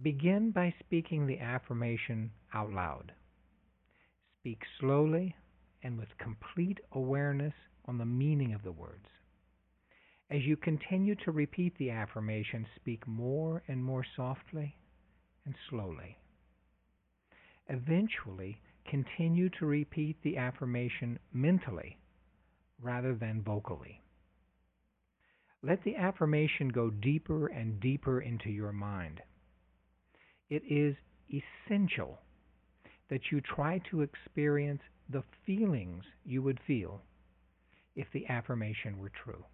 Begin by speaking the affirmation out loud. Speak slowly and with complete awareness on the meaning of the words. As you continue to repeat the affirmation, speak more and more softly and slowly. Eventually, continue to repeat the affirmation mentally rather than vocally. Let the affirmation go deeper and deeper into your mind. It is essential that you try to experience the feelings you would feel if the affirmation were true.